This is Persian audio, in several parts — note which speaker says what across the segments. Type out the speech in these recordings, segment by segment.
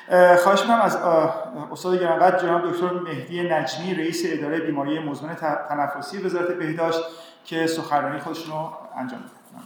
Speaker 1: خواهش می‌کنم از استاد گرانقدر جناب دکتر مهدی نجمی رئیس اداره بیماری مزمن تنفسی وزارت بهداشت که سخنرانی خودشون رو انجام بدن.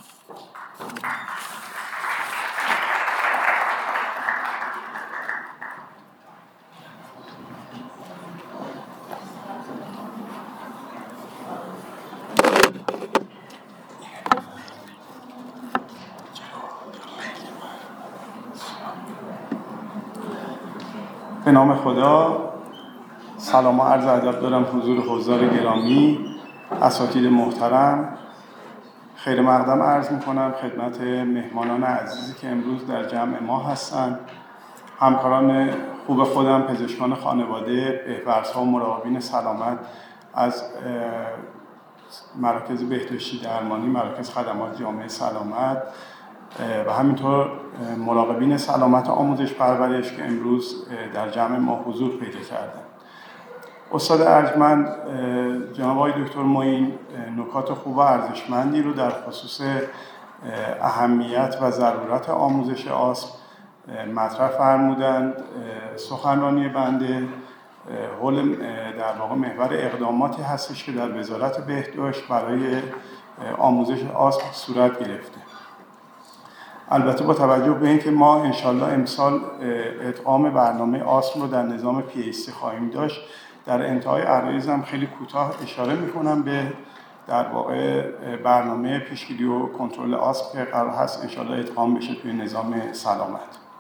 Speaker 1: به نام خدا، سلام و عرض ادب دارم حضور حضار گرامی، اساتید محترم. خیر مقدم عرض میکنم خدمت مهمانان عزیزی که امروز در جمع ما هستند، همکاران خوب خودم، پزشکان خانواده، بهورزها و مراقبین سلامت از مراکز بهداشتی درمانی، مراکز خدمات جامعه سلامت و همینطور مراقبین سلامت آموزش پرورش که امروز در جمع ما حضور پیدا کردند. استاد ارجمند جناب آقای دکتر معین نکات خوب و ارزشمندی رو در خصوص اهمیت و ضرورت آموزش آسم مطرح فرمودند. سخنرانی بنده حول در واقع محور اقداماتی هستش که در وزارت بهداشت برای آموزش آسم صورت گرفته. البته با توجه به اینکه ما انشالله امسال ادغام برنامه آسم رو در نظام PhD خواهیم داشت، در انتهای عرایزم خیلی کوتاه اشاره میکنم به در واقع برنامه پیشگیری و کنترل آسم که قرار هست انشالله ادغام بشه توی نظام سلامت.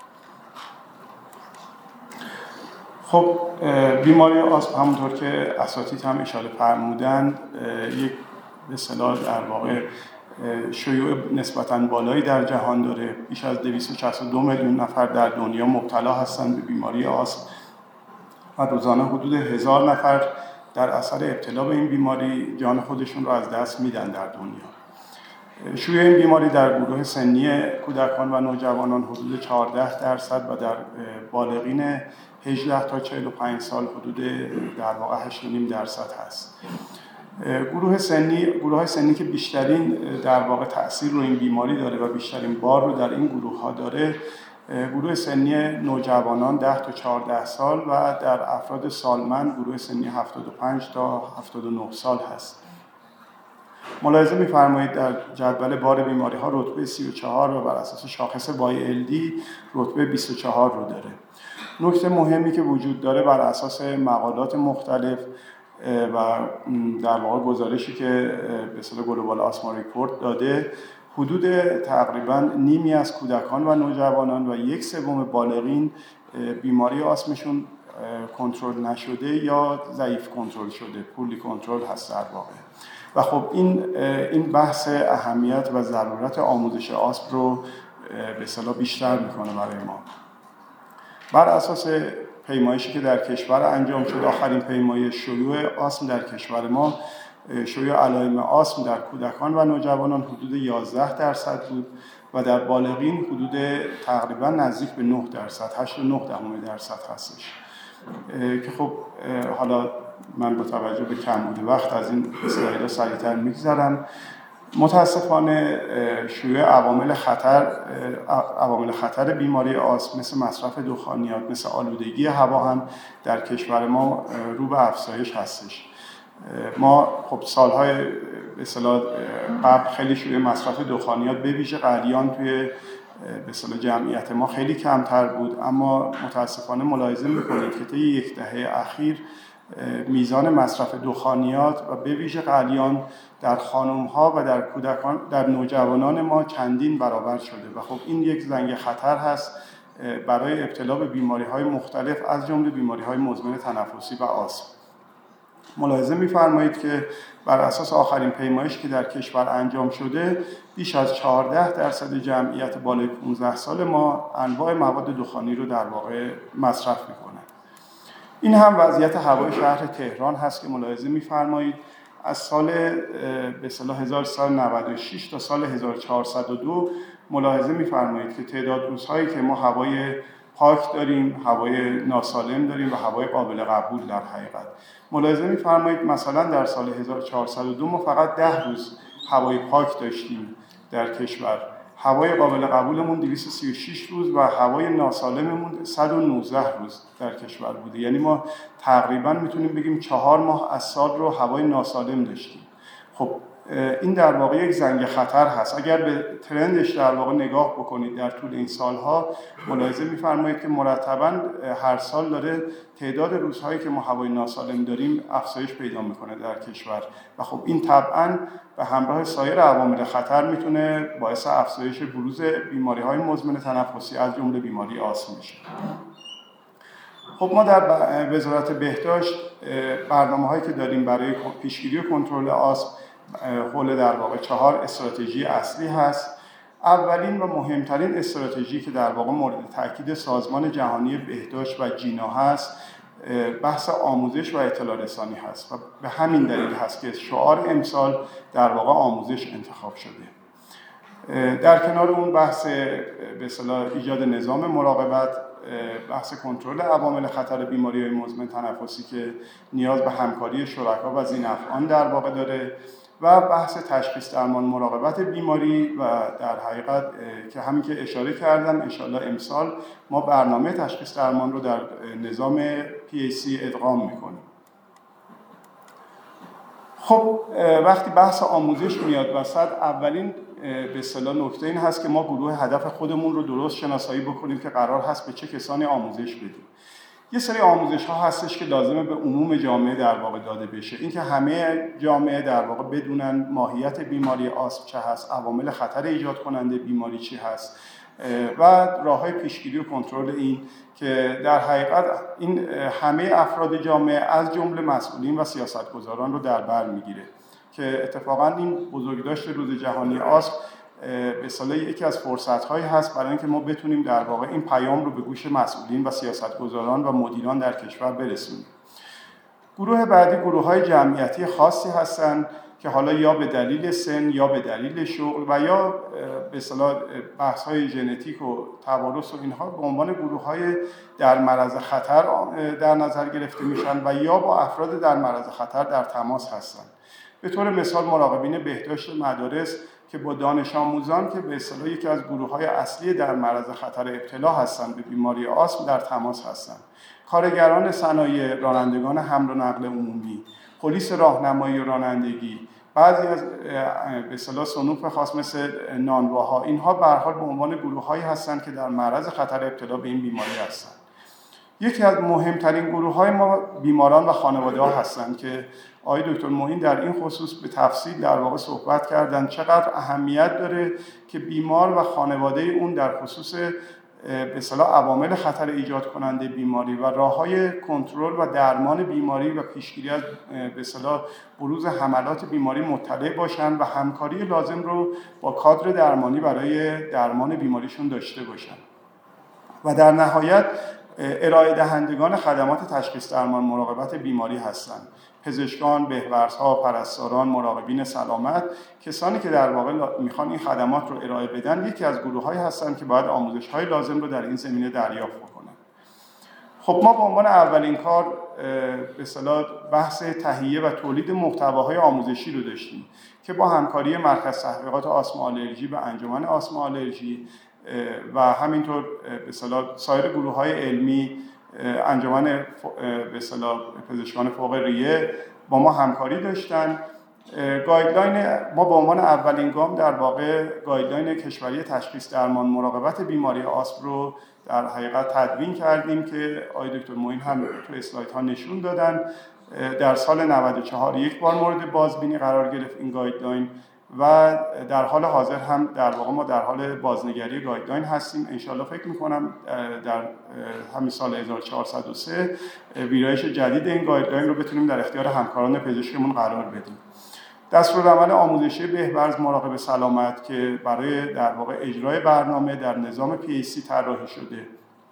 Speaker 1: خب بیماری آسم همونطور که اساتید هم اشاره فرمودند یک به اصطلاح در واقع شیوع نسبتاً بالایی در جهان داره. بیش از 262 میلیون نفر در دنیا مبتلا هستند به بیماری آسم و روزانه حدود 1000 نفر در اثر ابتلا به این بیماری جان خودشون رو از دست میدن در دنیا. شیوع این بیماری در گروه سنی کودکان و نوجوانان حدود 14% و در بالغین 18 تا 45 سال حدود در واقع 8.5% هست. گروه های سنی که بیشترین در واقع تأثیر رو این بیماری داره و بیشترین بار رو در این گروه ها داره، گروه سنی نوجوانان 10 تا 14 سال و در افراد سالمند گروه سنی 75 تا 79 سال هست. ملاحظه می‌فرمایید در جدول بار بیماری ها رتبه 34 و بر اساس شاخص YLD رتبه 24 رو داره. نکته مهمی که وجود داره بر اساس مقالات مختلف و در واقع گزارشی که به اصطلاح گلوبال آسما ریپورت داده، حدود تقریباً نیمی از کودکان و نوجوانان و 1/3 بالغین بیماری آسمشون کنترل نشده یا ضعیف کنترل شده، پولی کنترل هست در واقع. و خب این بحث اهمیت و ضرورت آموزش آسم رو به اصطلاح بیشتر میکنه برای ما. بر اساس پیمایشی که در کشور انجام شد، آخرین پیمایش شیوع آسم در کشور ما، شیوع علائم آسم در کودکان و نوجوانان حدود 11% بود و در بالغین حدود تقریبا نزدیک به 9%، 8.9% هستش که خب حالا من با توجه به کمبود وقت از این اسلایدها سریعتر میگذرم. متاسفانه شیوع عوامل خطر بیماری آسم مثل مصرف دخانیات، مثل آلودگی هوا هم در کشور ما رو به افزایش هستش. ما خب سالهای به اصطلاح قبل خیلی شیوع مصرف دخانیات به ویژه قلیان توی به اصطلاح جمعیت ما خیلی کمتر بود، اما متاسفانه ملاحظه می‌کنید که طی یک دهه اخیر میزان مصرف دخانیات و به ویژه قلیان در خانم‌ها و در کودکان، در نوجوانان ما چندین برابر شده و خب این یک زنگ خطر هست برای ابتلا به بیماری‌های مختلف از جمله بیماری‌های مزمن تنفسی و آسم. ملاحظه می‌فرمایید که بر اساس آخرین پیمایش که در کشور انجام شده، بیش از 14% جمعیت بالای 15 سال ما انواع مواد دخانی رو در واقع مصرف می‌کنند. این هم وضعیت هوای شهر تهران هست که ملاحظه می‌فرمایید از سال به اصطلاح 1396 تا سال 1402 ملاحظه می‌فرمایید که تعداد روزهایی که ما هوای پاک داریم، هوای ناسالم داریم و هوای قابل قبول در حقیقت. ملاحظه می‌فرمایید مثلا در سال 1402 ما فقط 10 روز هوای پاک داشتیم در کشور هوای قابل قبولمون 236 روز و هوای ناسالممون 119 روز در کشور بوده. یعنی ما تقریبا میتونیم بگیم 4 ماه از سال رو هوای ناسالم داشتیم. خب این در واقع یک زنگ خطر هست. اگر به ترندش در واقع نگاه بکنید در طول این سالها، ملاحظه می‌فرمایید که مرتباً هر سال داره تعداد روزهایی که ما هوای ناسالم داریم افزایش پیدا میکنه در کشور و خب این طبعاً به همراه سایر عوامل خطر میتونه باعث افزایش بروز بیماری‌های مزمن تنفسی از جمله بیماری آسم میشه. خب ما در وزارت بهداشت برنامه‌هایی که داریم برای پیشگیری و کنترل آسم حول در واقع 4 استراتژی اصلی هست. اولین و مهمترین استراتژی که در واقع مورد تاکید سازمان جهانی بهداشت و جینا هست بحث آموزش و اطلاع رسانی هست و به همین دلیل هست که شعار امسال در واقع آموزش انتخاب شده. در کنار اون بحث به اصطلاح ایجاد نظام مراقبت، بحث کنترل عوامل خطر بیماری‌های مزمن تنفسی که نیاز به همکاری شرکا و ذی‌نفعان در واقع داره و بحث تشخیص درمان مراقبت بیماری و در حقیقت که همین که اشاره کردم انشالله امسال ما برنامه تشخیص درمان رو در نظام PAC ادغام میکنیم. خب وقتی بحث آموزش میاد وسط، اولین به اصطلاح نکته این هست که ما گروه هدف خودمون رو درست شناسایی بکنیم که قرار هست به چه کسانی آموزش بدیم. یه سری آموزش ها هستش که لازمه به عموم جامعه در واقع داده بشه. اینکه همه جامعه در واقع بدونن ماهیت بیماری آسم چه هست، عوامل خطر ایجاد کننده بیماری چی هست و راه‌های پیشگیری و کنترل این که در حقیقت این همه افراد جامعه از جمله مسئولین و سیاستگزاران رو در بر میگیره که اتفاقا این بزرگداشت روز جهانی آسم به اصطلاح یکی از فرصت‌هایی هست برای اینکه ما بتونیم در واقع این پیام رو به گوش مسئولین و سیاستگزاران و مدیران در کشور برسونیم. گروه بعدی گروه‌های جمعیتی خاصی هستند که حالا یا به دلیل سن یا به دلیل شغل و یا به اصطلاح بحث‌های ژنتیک و توارث و اینها به عنوان گروه‌های در معرض خطر در نظر گرفته میشن و یا با افراد در معرض خطر در تماس هستند. به طور مثال مراقبین بهداشت مدارس که با دانش آموزان که به اصطلاح یکی از گروه‌های اصلی در معرض خطر ابتلا هستند به بیماری آسم در تماس هستند. کارگران صنایع، رانندگان حمل و نقل عمومی، پلیس راهنمایی و رانندگی، بعضی از به اصطلاح صنوف خاص مثل نانواها، اینها به هر حال به عنوان گروه‌هایی هستند که در معرض خطر ابتلا به این بیماری هستند. یکی از مهمترین گروه‌های ما بیماران و خانواده‌ها هستند که آقای دکتر معین در این خصوص به تفصیل در واقع صحبت کردن چقدر اهمیت داره که بیمار و خانواده اون در خصوص به اصطلاح عوامل خطر ایجاد کننده بیماری و راه‌های کنترل و درمان بیماری و پیشگیری از به اصطلاح بروز حملات بیماری مطلع باشن و همکاری لازم رو با کادر درمانی برای درمان بیماریشون داشته باشن. و در نهایت ارائه دهندگان خدمات تشخیص درمان مراقبت بیماری هستند. پزشکان، بهورزها، پرستاران، مراقبین سلامت، کسانی که در واقع میخوان این خدمات رو ارائه بدن، یکی از گروه‌هایی هستند که باید آموزش‌های لازم رو در این زمینه دریافت بکنن. خب ما به عنوان اولین کار به اصطلاح بحث تهیه و تولید محتواهای آموزشی رو داشتیم که با همکاری مرکز تحقیقات آسم و آلرژی و انجمن آسم و آلرژی و همینطور به اصطلاح سایر گروه‌های علمی، انجمن به اصطلاح پزشکان فوق ریه با ما همکاری داشتن. گایدلاین ما به عنوان اولین گام در واقع گایدلاین کشوری تشخیص درمان مراقبت بیماری آسم رو در حقیقت تدوین کردیم که آقای دکتر معین هم تو اسلایدها نشون دادن. در سال 94 یک بار مورد بازبینی قرار گرفت این گایدلاین و در حال حاضر هم در واقع ما در حال بازنگری گایدلاین هستیم. انشالله فکر میکنم در همین سال 1403 ویرایش جدید این گایدلاین رو بتونیم در اختیار همکاران پزشکمون قرار بدیم. دستورالعمل آموزشی بهورز مراقب سلامت که برای در واقع اجرای برنامه در نظام PAC طراحی شده.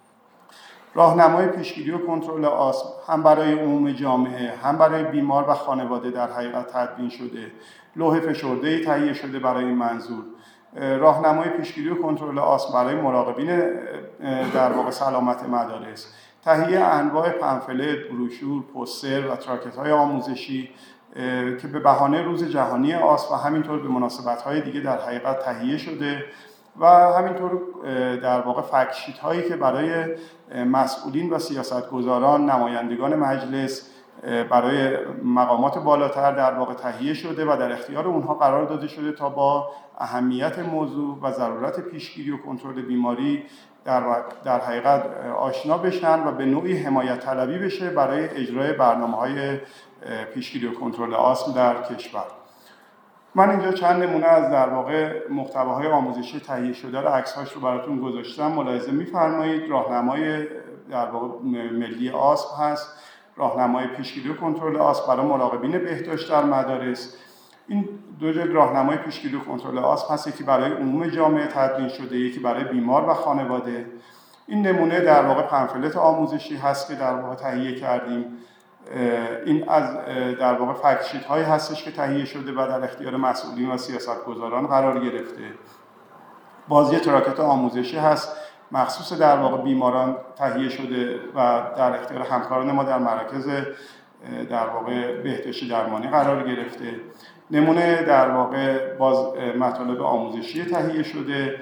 Speaker 1: راهنمای پیشگیری و کنترل آسم هم برای عموم جامعه هم برای بیمار و خانواده در حقیقت تدوین شده. لوح فشرده‌ای تهیه شده برای این منظور. راهنمای پیشگیری و کنترل آسم برای مراقبین در واقع سلامت مدارس. تهیه انواع پمفلت، بروشور، پوستر و تراکت‌های آموزشی که به بهانه روز جهانی آسم و همینطور به مناسبت‌های دیگه در حقیقت تهیه شده و همینطور در واقع فکت شیت هایی که برای مسئولین و سیاستگزاران، نمایندگان مجلس، برای مقامات بالاتر در واقع تهیه شده و در اختیار اونها قرار داده شده تا با اهمیت موضوع و ضرورت پیشگیری و کنترل بیماری در حقیقت آشنا بشن و به نوعی حمایت طلبی بشه برای اجرای برنامه‌های پیشگیری و کنترل آسم در کشور. من اینجا چند نمونه از در واقع محتواهای آموزشی تهیه شده رو عکس‌هاش رو براتون گذاشتم، ملاحظه می‌فرمایید. راهنمای در واقع ملی آسم هست، راهنمای پیشگیری و کنترل آسم برای مراقبین بهداشت در مدارس. این دو جلد راهنمای پیشگیری و کنترل آسم هست، یکی برای عموم جامعه تدوین شده، یکی برای بیمار و خانواده. این نمونه در واقع پمفلت آموزشی هست که در واقع تهیه کردیم. این از در واقع فکت شیت هایی هستش که تهیه شده و در اختیار مسئولین و سیاستگزاران قرار گرفته. باز یه تراکت آموزشی هست مخصوص در واقع بیماران تهیه شده و در اختیار همکاران ما در مراکز در واقع بهداشتی درمانی قرار گرفته. نمونه در واقع باز مطالب آموزشی تهیه شده.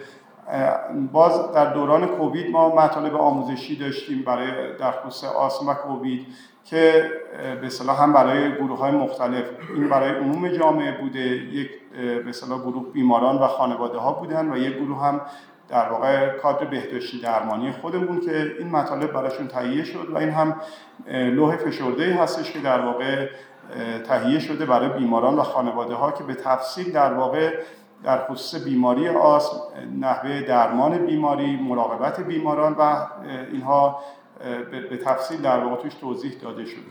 Speaker 1: باز در دوران کووید ما مطالب آموزشی داشتیم برای در خصوص آسم و کووید که به اصطلاح هم برای گروه‌های مختلف، این برای عموم جامعه بوده، یک به اصطلاح گروه بیماران و خانواده‌ها بودن و یک گروه هم در واقع کادر بهداشتی درمانی خودمون که این مطالب براشون تهیه شد و این هم لوح فشرده‌ای هستش که در واقع تهیه شده برای بیماران و خانواده‌ها که به تفصیل در واقع در خصوص بیماری آسم، نحوه درمان بیماری، مراقبت بیماران و اینها به تفصیل در واقع توش توضیح داده شده.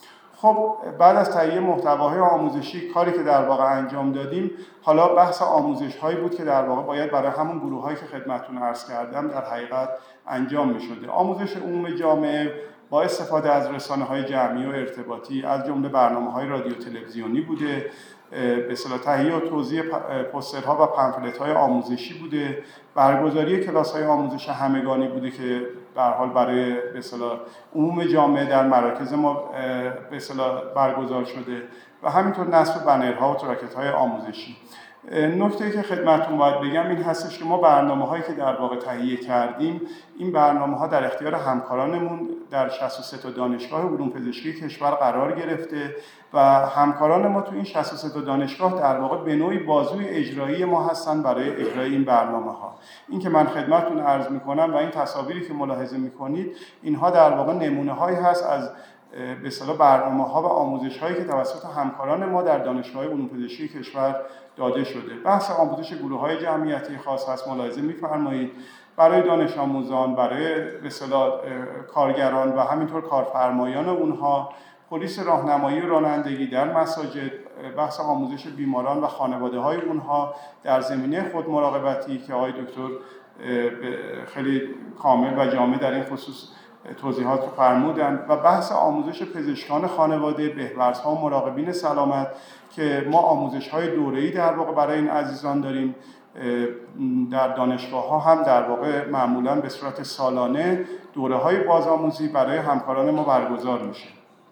Speaker 1: خب بعد از تهیه محتواهای آموزشی، کاری که در واقع انجام دادیم حالا بحث آموزش هایی بود که در واقع باید برای همون گروه هایی که خدمتتون عرض کردم در حقیقت انجام می شده. آموزش عموم جامعه با استفاده از رسانه‌های جمعی و ارتباطی از جمله برنامه‌های رادیو تلویزیونی بوده، به اصطلاح تهیه و توزیع پوسترها و پمفلت‌های آموزشی بوده، برگزاری کلاس‌های آموزش همگانی بوده که به هر حال برای به اصطلاح عموم جامعه در مراکز ما به اصطلاح برگزار شده و همینطور نصب بنرها و تراکت‌های آموزشی. نکته‌ای که خدمتتون باید بگم این هستش که ما برنامه‌هایی که در واقع تهیه کردیم، این برنامه‌ها در اختیار همکارانمون در 63 تا دانشگاه علوم پزشکی کشور قرار گرفته و همکاران ما تو این 63 تا دانشگاه در واقع به نوعی بازوی اجرایی ما هستن برای اجرای این برنامه‌ها. این که من خدمتتون عرض می‌کنم و این تصاویری که ملاحظه می‌کنید، اینها در واقع نمونه‌هایی هست از به اصطلاح برنامه‌ها و آموزش‌هایی که توسط همکاران ما در دانشگاه علوم پزشکی کشور داده شده. بحث آموزش گروه‌های جمعیتی خاص هست، ملاحظه می‌فرمایید، برای دانش آموزان، برای به اصطلاح کارگران و همینطور کارفرمایان اونها، پلیس راهنمایی و رانندگی در مساجد، بحث آموزش بیماران و خانواده‌های اونها در زمینه خود مراقبتی که آقای دکتر خیلی کامل و جامع در این خصوص توضیحات رو فرمودن و بحث آموزش پزشکان خانواده، بهورزها و مراقبین سلامت که ما آموزش‌های دوره‌ای در واقع برای این عزیزان داریم. در دانشگاه‌ها هم در واقع معمولاً به صورت سالانه دوره‌های بازآموزی برای همکاران ما برگزار میشه.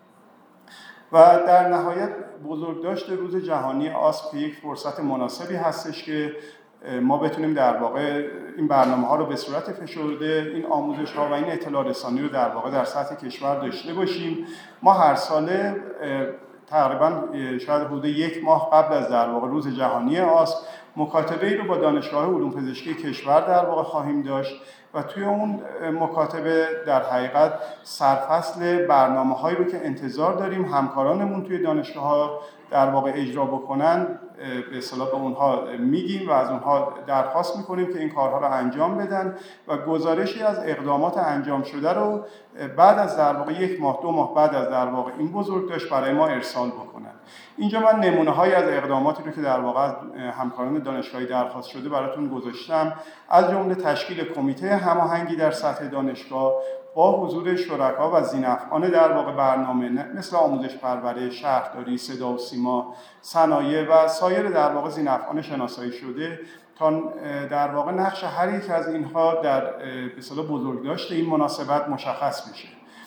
Speaker 1: و در نهایت بزرگداشت روز جهانی آسم یک فرصت مناسبی هستش که ما بتونیم در واقع این برنامه‌ها رو به صورت فشرده، این آموزش‌ها و این اطلاع رسانی رو در واقع در سطح کشور داشته باشیم. ما هر ساله تقریباً شاید حدود یک ماه قبل از در واقع روز جهانی آسم مکاتبه‌ای رو با دانشگاه علوم پزشکی کشور در واقع خواهیم داشت و توی اون مکاتبه در حقیقت سرفصل برنامه‌هایی رو که انتظار داریم همکارانمون توی دانشگاه‌ها در واقع اجرا بکنن به اصطلاح به اونها میگیم و از اونها درخواست میکنیم که این کارها رو انجام بدن و گزارشی از اقدامات انجام شده رو بعد از در واقع یک ماه دو ماه بعد از در واقع این بزرگداشت برای ما ارسال بکنن. اینجا من نمونه‌هایی از اقداماتی رو که در واقع از همکاران دانشگاهی درخواست شده براتون گذاشتم، از جمله تشکیل کمیته هماهنگی در سطح دانشگاه با حضور شرکا و ذی‌نفعان در واقع برنامه مثل آموزش پرورش، شهرداری، صدا و سیما، صنایع و سایر در واقع ذی‌نفعان شناسایی شده تا در واقع نقش هر یک از اینها در به اصطلاح بزرگداشت این مناسبت مشخص بشه.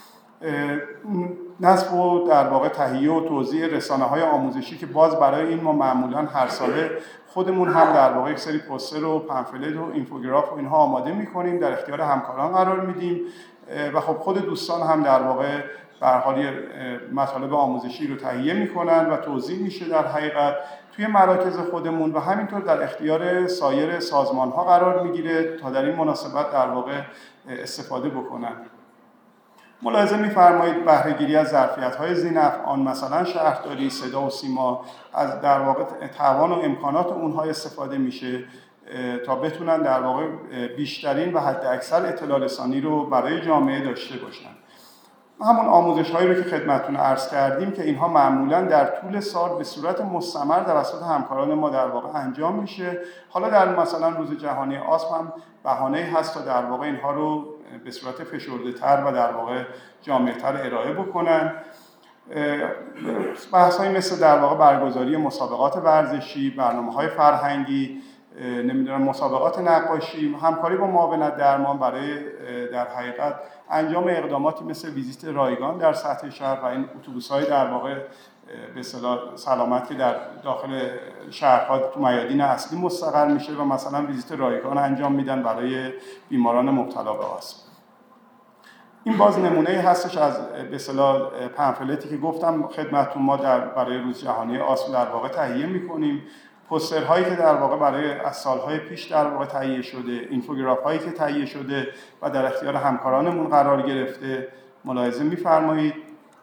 Speaker 1: نصب و در واقع تهیه و توزیع رسانه‌های آموزشی که باز برای این ما معمولاً هر ساله خودمون هم در واقع یک سری پوستر و پنفلت و اینفوگراف و اینها آماده می‌کنیم، در اختیار همکاران قرار میدیم و خب خود دوستان هم در واقع به هر حال مطالب آموزشی رو تهیه می‌کنن و توزیع میشه در حقیقت توی مراکز خودمون و همینطور در اختیار سایر سازمان‌ها قرار می‌گیره تا در این مناسبت در واقع استفاده بکنن. ملاحظه می‌فرمایید بهره‌گیری از ظرفیت‌های ذی‌نفعان مثلا شهرداری، صدا و سیما از در واقع توان و امکانات اونها استفاده میشه تا بتونن در واقع بیشترین و حداکثر اطلاع رسانی رو برای جامعه داشته باشن. همون آموزش‌هایی رو که خدمتتون عرض کردیم که اینها معمولاً در طول سال به صورت مستمر توسط همکاران ما در واقع انجام میشه. حالا در مثلا روز جهانی آسم هم بهانه‌ای هست تا در واقع اینها رو به صورت فشرده‌تر و در واقع جامع‌تر ارائه بکنن. بحث‌هایی مثل در واقع برگزاری مسابقات ورزشی، برنامه‌های فرهنگی، مسابقات نقاشی، همکاری با معاونت درمان برای در حقیقت انجام اقداماتی مثل ویزیت رایگان در سطح شهر و این اتوبوس‌های در واقع به اصطلاح سلامت که در داخل شهرها تو میادین اصلی مستقر میشه و مثلا ویزیت رایگان انجام میدن برای بیماران مبتلا به آسم. این باز نمونه‌ای هستش از به اصطلاح پنفلتی که گفتم خدمتتون ما برای روز جهانی آسم در واقع تهیه می‌کنیم. پوسترهایی که در واقع برای از سالهای پیش در واقع تهیه شده، اینفوگراف‌هایی که تهیه شده و در اختیار همکارانمون قرار گرفته ملاحظه می‌فرمایید.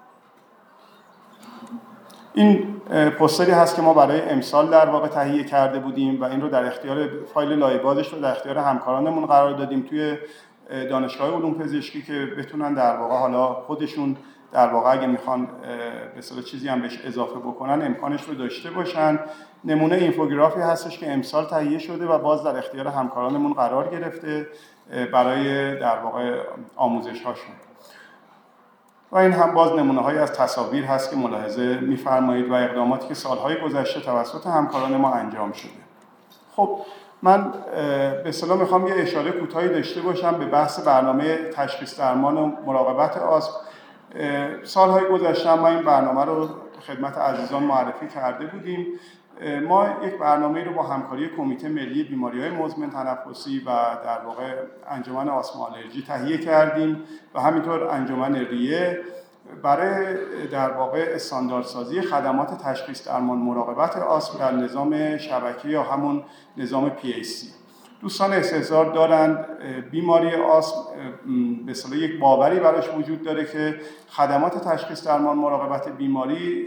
Speaker 1: این پوستری هست که ما برای امسال در واقع تهیه کرده بودیم و این رو در اختیار فایل لایه‌بازش رو در اختیار همکارانمون قرار دادیم توی دانشگاه علوم پزشکی که بتونن در واقع حالا خودشون در واقع اگه میخوان به اصطلاح چیزی هم بهش اضافه بکنن امکانش رو داشته باشن. نمونه اینفوگرافی هستش که امسال تهیه شده و باز در اختیار همکارانمون قرار گرفته برای در واقع آموزش هاشون. و این هم باز نمونه‌هایی از تصاویر هست که ملاحظه می‌فرمایید و اقداماتی که سالهای گذشته توسط همکاران ما انجام شده. خب من به اصطلاح میخوام یه اشاره کوتاهی داشته باشم به بحث برنامه تشخیص درمان و مراقبت آسم. سالهای گذشته ما این برنامه رو خدمت عزیزان معرفی کرده بودیم. ما یک برنامه رو با همکاری کمیته ملی بیماری‌های مزمن تنفسی و در واقع انجمن آسم و آلرژی تهیه کردیم و همینطور انجمن ریه برای در واقع استانداردسازی خدمات تشخیص درمان مراقبت آسم در نظام شبکه یا همون نظام PAC. دوستان استحضار دارند بیماری آسم به اصطلاح یک باوری براش وجود داره که خدمات تشخیص درمان مراقبت بیماری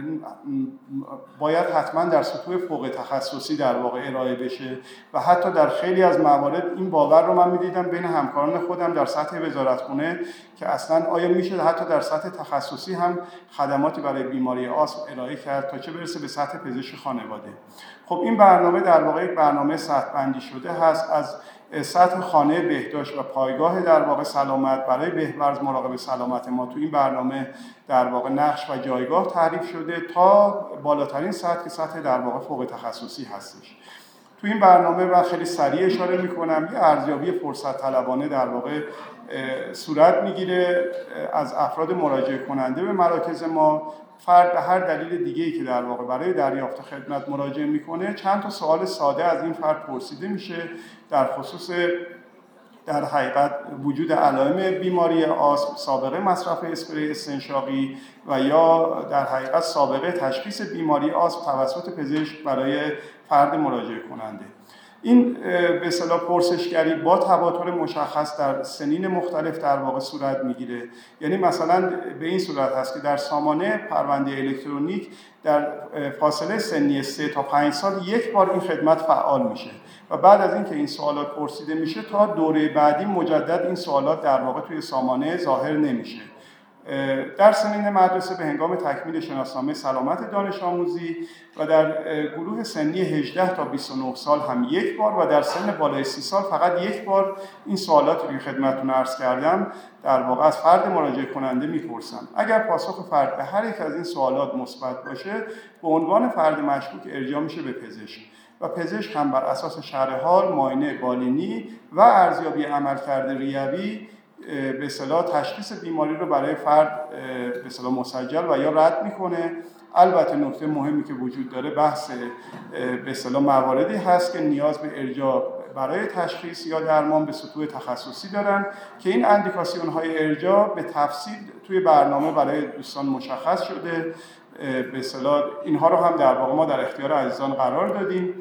Speaker 1: باید حتما در سطوح فوق تخصصی در واقع ارائه بشه و حتی در خیلی از موارد این باور رو من می‌دیدم بین همکاران خودم در سطح وزارتخونه که اصلا آیا میشه حتی در سطح تخصصی هم خدماتی برای بیماری آسم ارائه کرد تا چه برسه به سطح پزشک خانواده. خب این برنامه در واقع یک برنامه سطح بندی شده هست از سطح خانه بهداشت و پایگاه در واقع سلامت برای بهورز مراقب سلامت ما تو این برنامه در واقع نقش و جایگاه تعریف شده تا بالاترین سطح که سطح در واقع فوق تخصصی هستش. تو این برنامه و خیلی سریع اشاره میکنم یه ارزیابی فرصت طلبانه در واقع صورت میگیره از افراد مراجعه کننده به مراکز ما. فرد به هر دلیل دیگه‌ای که در واقع برای دریافت خدمت مراجعه میکنه چند تا سوال ساده از این فرد پرسیده میشه در خصوص در حقیقت وجود علائم بیماری آسم، سابقه مصرف اسپری استنشاقی و یا در حقیقت سابقه تشخیص بیماری آسم توسط پزشک برای فرد مراجعه کننده. این به اصطلاح پرسشگری با تواتر مشخص در سنین مختلف در واقع صورت میگیره. یعنی مثلا به این صورت هست که در سامانه پرونده الکترونیک در فاصله سنی 3 تا 5 سال یک بار این خدمت فعال میشه و بعد از اینکه این سوالات پرسیده میشه تا دوره بعدی مجدد این سوالات در واقع توی سامانه ظاهر نمیشه. در سنین مدرسه به هنگام تکمیل شناسنامه سلامت دانش آموزی و در گروه سنی 18 تا 29 سال هم یک بار و در سن بالای 30 سال فقط یک بار این سوالاتی که خدمتتون عرض کردم در واقع از فرد مراجعه کننده میپرسم. اگر پاسخ فرد به هر یک از این سوالات مثبت باشه به عنوان فرد مشکوک ارجاع میشه به پزشک و پزشک هم بر اساس شرح حال، معاینه بالینی و ارزیابی عملکرد ریوی به اصطلاح تشخیص بیماری رو برای فرد به اصطلاح مسجل و یا رد میکنه. البته نکته مهمی که وجود داره بحث به اصطلاح مواردی هست که نیاز به ارجاع برای تشخیص یا درمان به سطوح تخصصی دارن که این اندیکاسیون های ارجاع به تفصیل توی برنامه برای دوستان مشخص شده. به اصطلاح اینها رو هم در واقع ما در اختیار عزیزان قرار دادیم.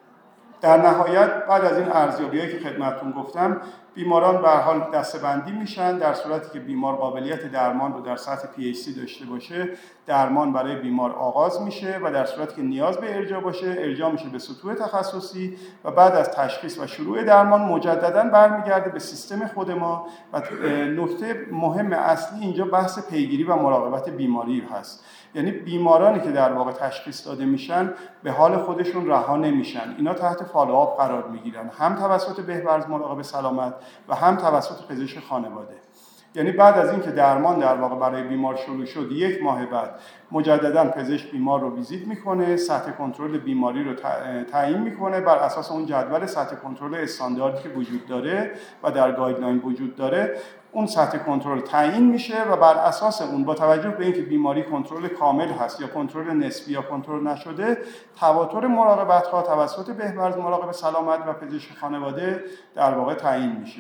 Speaker 1: در نهایت بعد از این ارزیابی‌هایی که خدمتتون گفتم، بیماران به هر حال دسته‌بندی میشن. در صورتی که بیمار قابلیت درمان رو در سطح PhD داشته باشه، درمان برای بیمار آغاز میشه و در صورتی که نیاز به ارجاع باشه، ارجاع میشه به سطوح تخصصی و بعد از تشخیص و شروع درمان مجدداً برمیگرده به سیستم خود ما. و نکته مهم اصلی اینجا بحث پیگیری و مراقبت بیماری هست. یعنی بیمارانی که در واقع تشخیص داده میشن به حال خودشون رها نمیشن، اینا تحت فالوآپ قرار میگیرن، هم توسط بهبرز مراقب سلامت و هم توسط پزشک خانواده. یعنی بعد از اینکه درمان در واقع برای بیمار شروع شد، 1 ماه بعد مجددا پزشک بیمار رو ویزیت میکنه، سطح کنترل بیماری رو تعیین میکنه بر اساس اون جدول سطح کنترل استانداردی که وجود داره و در گایدلاین وجود داره. اون سطح کنترل تعیین میشه و بر اساس اون با توجه به اینکه بیماری کنترل کامل هست یا کنترل نسبی یا کنترل نشده، تواتر مراقبت‌ها توسط بهبرز مراقب سلامت و پزشک خانواده در واقع تعیین میشه.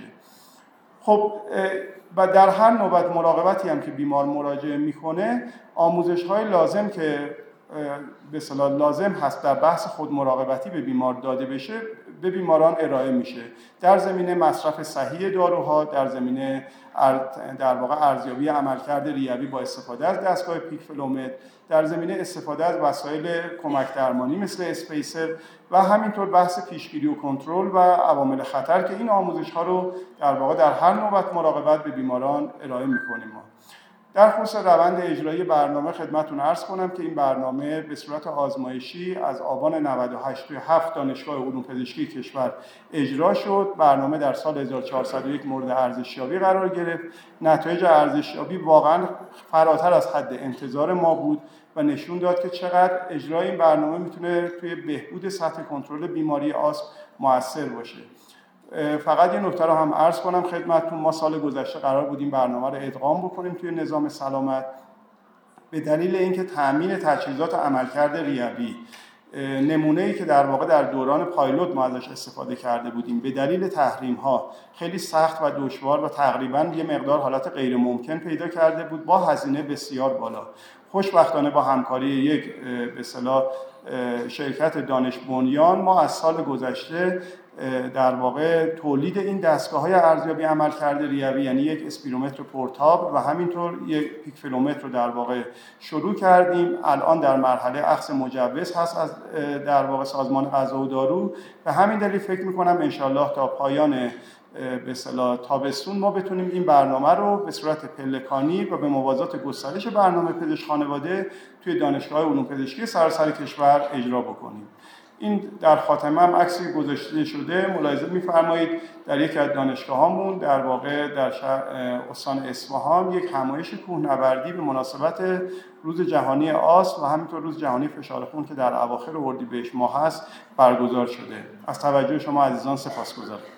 Speaker 1: خب و در هر نوبت مراقبتی هم که بیمار مراجعه میکنه، آموزش‌های لازم که به اصطلاح لازم هست در بحث خود مراقبتی به بیمار داده بشه به بیماران ارائه میشه، در زمینه مصرف صحیح داروها، در زمینه در واقع ارزیابی عملکرد ریوی با استفاده از دستگاه پیک فلومتر، در زمینه استفاده از وسایل کمک درمانی مثل اسپیسر و همینطور بحث پیشگیری و کنترل و عوامل خطر که این آموزش‌ها رو در واقع در هر نوبت مراقبت به بیماران ارائه می‌کنیم. در خصوص روند اجرایی برنامه خدمتتون عرض کنم که این برنامه به صورت آزمایشی از آبان 98 توی 7 دانشگاه علوم پزشکی کشور اجرا شد. برنامه در سال 1401 مورد ارزشیابی قرار گرفت. نتایج ارزشیابی واقعا فراتر از حد انتظار ما بود و نشون داد که چقدر اجرای این برنامه میتونه توی بهبود سطح کنترل بیماری آسم مؤثر باشه. فقط یه نکته رو هم عرض کنم خدمتتون، ما سال گذشته قرار بود این برنامه رو ادغام بکنیم توی نظام سلامت. به دلیل اینکه تأمین تجهیزات عملکرد ریوی، نمونه‌ای که در واقع در دوران پایلوت ما ازش استفاده کرده بودیم، به دلیل تحریم‌ها خیلی سخت و دشوار و تقریباً یه مقدار حالت غیر ممکن پیدا کرده بود با هزینه بسیار بالا. خوشبختانه با همکاری یک به اصطلاح شرکت دانش بنیان ما از سال گذشته در واقع تولید این دستگاه‌های ارزیابی عملکرد ریوی، یعنی یک اسپیرومتر پورتابل و همینطور یک پیک فلومتر رو در واقع شروع کردیم. الان در مرحله اخذ مجوز هست از در واقع سازمان غذا و دارو. به همین دلیل فکر می‌کنم انشالله تا پایان به اصطلاح تابستون ما بتونیم این برنامه رو به صورت پلکانی و به موازات گسترش برنامه پزشک خانواده توی دانشگاه علوم پزشکی سراسر کشور اجرا بکنیم. این در خاتمه هم عکسی گذاشته شده، ملاحظه می‌فرمایید در یکی از دانشگاه‌هامون در واقع در استان اصفهان یک همایش کوهنوردی به مناسبت روز جهانی آسم و همینطور روز جهانی فشار خون که در اواخر اردیبهشت ماه هست برگزار شده. از توجه شما عزیزان سپاسگزارم.